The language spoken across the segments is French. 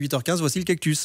8h15, voici le cactus.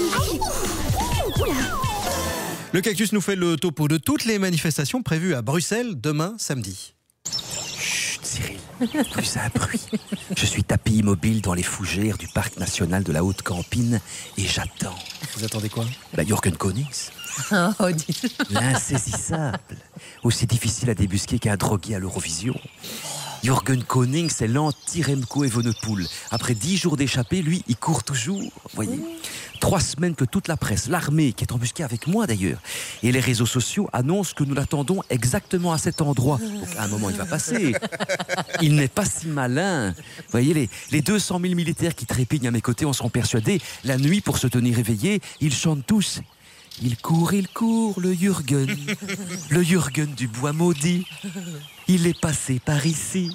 Le cactus nous fait le topo de toutes les manifestations prévues à Bruxelles demain samedi. Chut, Cyril, plus un bruit. Je suis tapis immobile dans les fougères du parc national de la Haute-Campine et j'attends. Vous attendez quoi ? Jürgen Konings. Oh, dis. L'insaisissable. Aussi difficile à débusquer qu'un drogué à l'Eurovision. Jürgen Konings, c'est l'anti-Remco Evenepoel. Après 10 jours d'échappée, lui, il court toujours. Voyez, 3 semaines que toute la presse, l'armée, qui est embusquée avec moi d'ailleurs, et les réseaux sociaux annoncent que nous l'attendons exactement à cet endroit. Donc à un moment, il va passer. Il n'est pas si malin. Vous voyez, les 200 000 militaires qui trépignent à mes côtés en sont persuadés. La nuit, pour se tenir éveillés, ils chantent tous. Il court, le Jürgen. Le Jürgen du bois maudit. Il est passé par ici.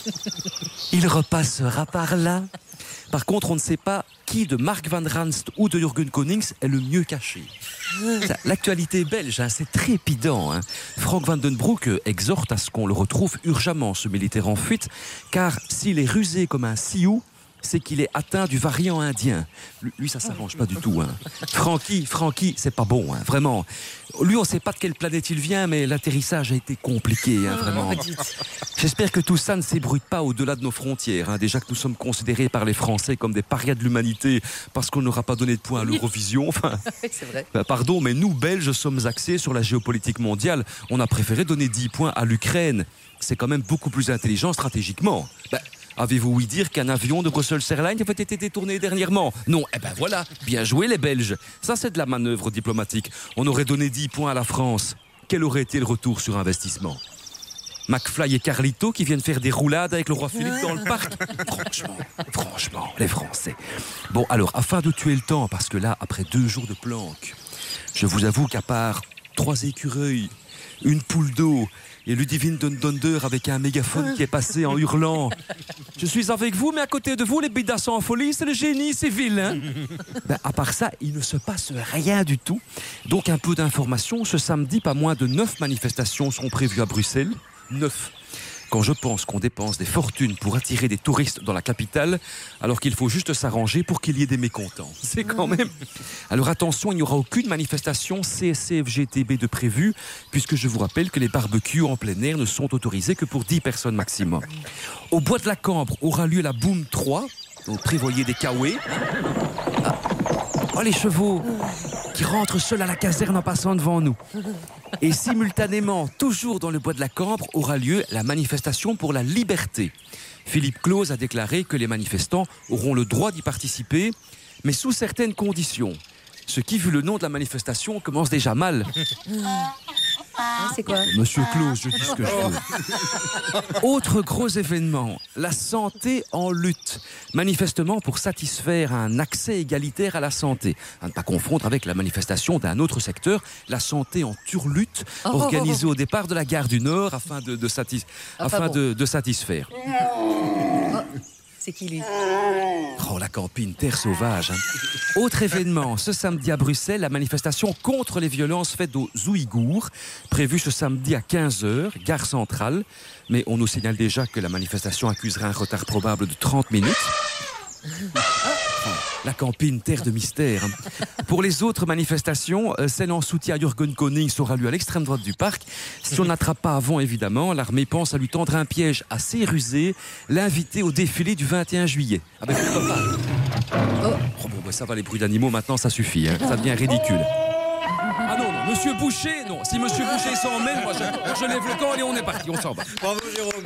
Il repassera par là. Par contre, on ne sait pas qui de Mark van Ranst ou de Jürgen Konings est le mieux caché. L'actualité belge, c'est trépidant. Frank van den Broek exhorte à ce qu'on le retrouve urgemment, ce militaire en fuite, car s'il est rusé comme un sioux, c'est qu'il est atteint du variant indien. Lui, ça s'arrange pas du tout. Francky, c'est pas bon, vraiment. Lui, on sait pas de quelle planète il vient, mais l'atterrissage a été compliqué, vraiment. J'espère que tout ça ne s'ébruite pas au-delà de nos frontières. Déjà que nous sommes considérés par les Français comme des parias de l'humanité parce qu'on n'aura pas donné de points à l'Eurovision. C'est vrai. Pardon, mais nous, Belges, sommes axés sur la géopolitique mondiale. On a préféré donner 10 points à l'Ukraine. C'est quand même beaucoup plus intelligent stratégiquement. Avez-vous ouï dire qu'un avion de Brussels Airlines avait été détourné dernièrement ? Non, voilà, bien joué les Belges. Ça, c'est de la manœuvre diplomatique. On aurait donné 10 points à la France. Quel aurait été le retour sur investissement ? McFly et Carlito qui viennent faire des roulades avec le roi Philippe dans le parc. Franchement, les Français. Bon, alors, afin de tuer le temps, parce que là, après 2 jours de planque, je vous avoue qu'à part 3 écureuils, une poule d'eau et Ludivine Donder avec un mégaphone qui est passé en hurlant « Je suis avec vous, mais à côté de vous, les bédasses en folie, c'est le génie civil. » À part ça, il ne se passe rien du tout. Donc un peu d'information. Ce samedi, pas moins de 9 manifestations sont prévues à Bruxelles. 9. Quand je pense qu'on dépense des fortunes pour attirer des touristes dans la capitale, alors qu'il faut juste s'arranger pour qu'il y ait des mécontents. C'est quand même... Alors attention, il n'y aura aucune manifestation CSC-FGTB de prévue, puisque je vous rappelle que les barbecues en plein air ne sont autorisés que pour 10 personnes maximum. Au Bois de la Cambre aura lieu la Boom 3, donc prévoyez des kawaii. Oh, les chevaux qui rentrent seuls à la caserne en passant devant nous. Et simultanément, toujours dans le Bois de la Cambre, aura lieu la manifestation pour la liberté. Philippe Claus a déclaré que les manifestants auront le droit d'y participer, mais sous certaines conditions. Ce qui, vu le nom de la manifestation, commence déjà mal. C'est quoi ? Monsieur Claus, je dis ce que je veux. Autre gros événement, la santé en lutte. Manifestement pour satisfaire un accès égalitaire à la santé. À ne pas confondre avec la manifestation d'un autre secteur, la santé en turlutte, organisée au départ de la gare du Nord afin de satisfaire. C'est qui lui ? Oh, la campine, terre sauvage. Autre événement, ce samedi à Bruxelles, la manifestation contre les violences faites aux Ouïghours, prévue ce samedi à 15h, gare centrale. Mais on nous signale déjà que la manifestation accusera un retard probable de 30 minutes. La campine, terre de mystère. Pour les autres manifestations, celle en soutien à Jürgen Konings aura lieu à l'extrême droite du parc. Si on n'attrape pas avant, évidemment, l'armée pense à lui tendre un piège assez rusé, l'inviter au défilé du 21 juillet. Pourquoi pas ? Ça va, les bruits d'animaux, maintenant, ça suffit. Ça devient ridicule. Ah non, Monsieur Boucher, non. Si Monsieur Boucher s'en mêle, moi je lève le camp et on est parti, on s'en va. Bravo Jérôme.